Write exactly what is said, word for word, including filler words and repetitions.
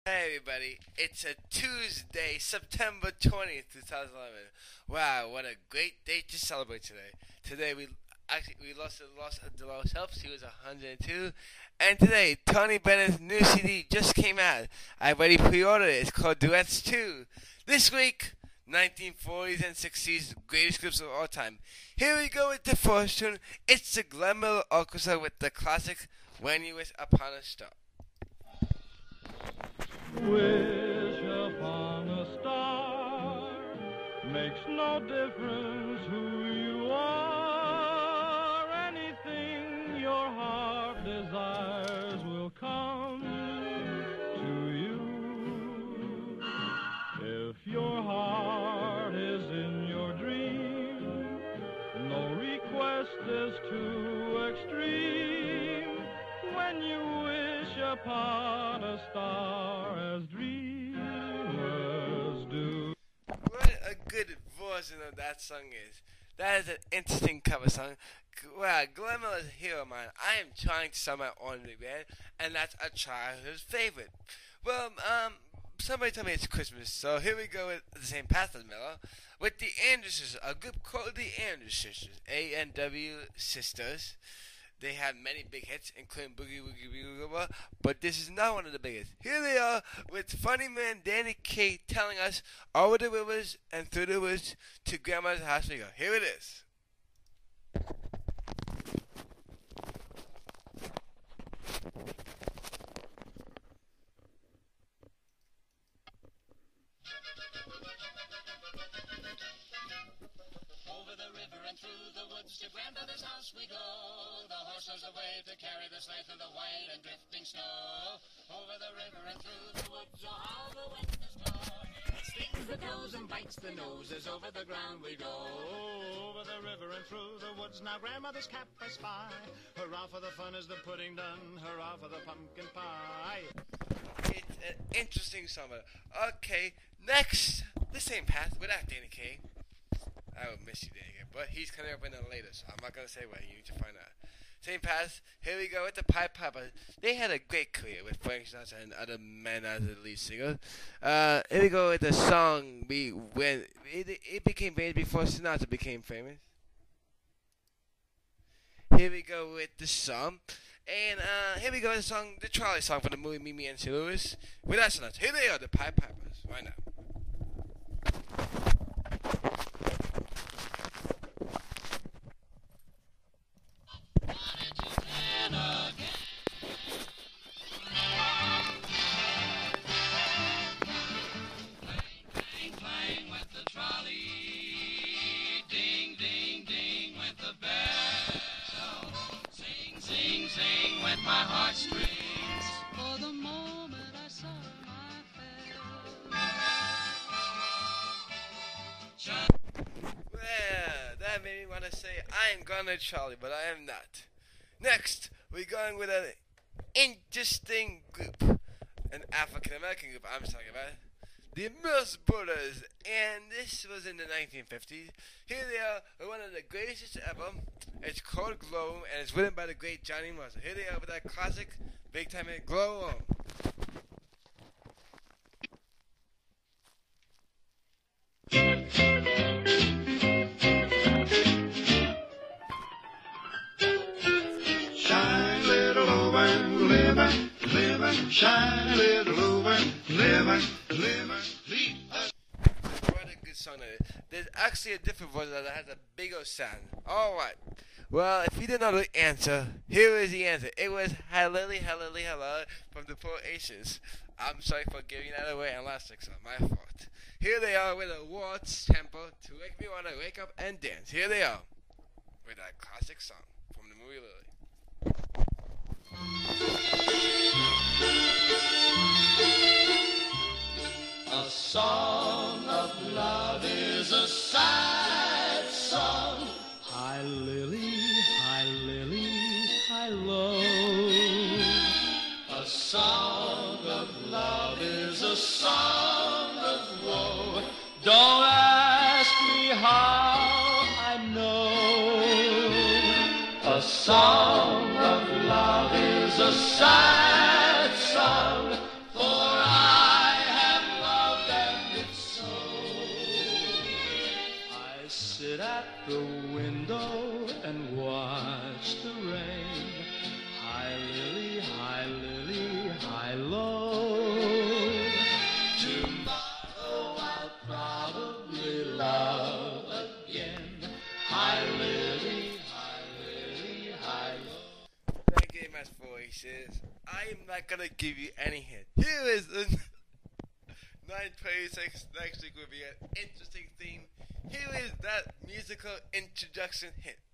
Hey everybody, it's a Tuesday, September twentieth, twenty eleven. Wow, what a great day to celebrate today. Today we actually we lost the loss of Dolores Helps, he was one hundred two. And today, Tony Bennett's new C D just came out. I already pre-ordered it. It's called Duets two. This week, nineteen forties and sixties greatest groups of all time. Here we go with the first tune. It's the Glenn Miller Orchestra with the classic When You Wish Upon a Star. Wish upon a star, makes no difference who you are. Anything your heart desires will come to you. If your heart is in your dream, no request is too extreme. When you wish upon a star as dreamers do. What a good version of that song is. That is an interesting cover song. Wow, Glenn Miller's a hero of mine. I am trying to start my own big band, and that's a childhood favorite. Well, um, somebody told me it's Christmas, so here we go with the same path as Miller, with the Andrews Sisters, a group called the Andrews Sisters, A N W Sisters. They had many big hits, including Boogie Woogie Boogie Woogie, but this is not one of the biggest. Here they are with funny man Danny Kaye telling us over the rivers and through the woods to Grandma's house we go. Here it is. Over the river and through the woods to Grandmother's house we go. The horse knows the way to carry the sleigh through the white and drifting snow. Over the river and through the woods, oh how the wind is blowing. It stings the toes and bites the noses. Over the ground we go. Over the river and through the woods, now Grandmother's cap I spy. Hurrah for the fun is the pudding done. Hurrah for the pumpkin pie. It's an interesting song. Okay, next, the same path without Danny Kaye. I would miss you, Danny Kaye, but he's coming up in it later, so I'm not going to say what. You need to find out. Same path, here we go with the Pied Pipers. They had a great career with Frank Sinatra and other men as the lead singer. Uh, here we go with the song we when it, it became famous before Sinatra became famous. Here we go with the song. And uh, here we go with the song, the Charlie song from the movie Meet Me in Saint Louis. Without Sinatra. Here they are, the Pied Pipers, right now. My heartstrings for the moment I saw my face. Yeah, that made me want to say I am gonna Charlie, but I am not. Next, we're going with an interesting group, an African American group. I'm talking about the Mills Brothers, and this was in the nineteen fifties. Here they are, one of the greatest hits ever. It's called Glow Room, and it's written by the great Johnny Mercer. Here they are with that classic big time hit, Glow Room. Shine little over, living, living, shine little over, living, living, living. What a good song that is. There's actually a different version that has a bigger sound. Alright. Well, if you didn't know the answer, here is the answer. It was Hallelujah, Hallelujah, Hallelujah from the Four Aces. I'm sorry for giving that away and last week's on my fault. Here they are with a waltz tempo to make me want to wake up and dance. Here they are with that classic song from the movie Lily. A song of love is a sad song. Hi Lily, hi Lily, hi low. A song of love is a song of woe. Don't ask me how I know. A song of love is a sad song, for I the window and watch the rain. High lily, high lily, high low. Tomorrow I'll probably love again. High lily, high lily, high low. Thank you very much, voices. I'm not gonna give you any hint. Here is the nine twenty-six. Next week will be an interesting theme. Here is that musical introduction hint.